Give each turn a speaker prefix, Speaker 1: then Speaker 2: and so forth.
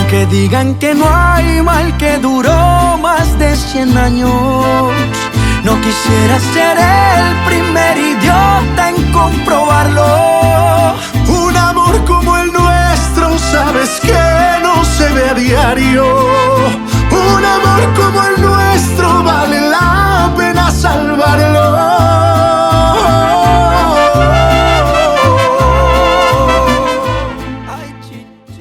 Speaker 1: Que digan que no hay mal que duró más de 100 años. No quisiera ser el primer idiota en comprobarlo.
Speaker 2: Un amor como el nuestro, sabes que no se ve a diario.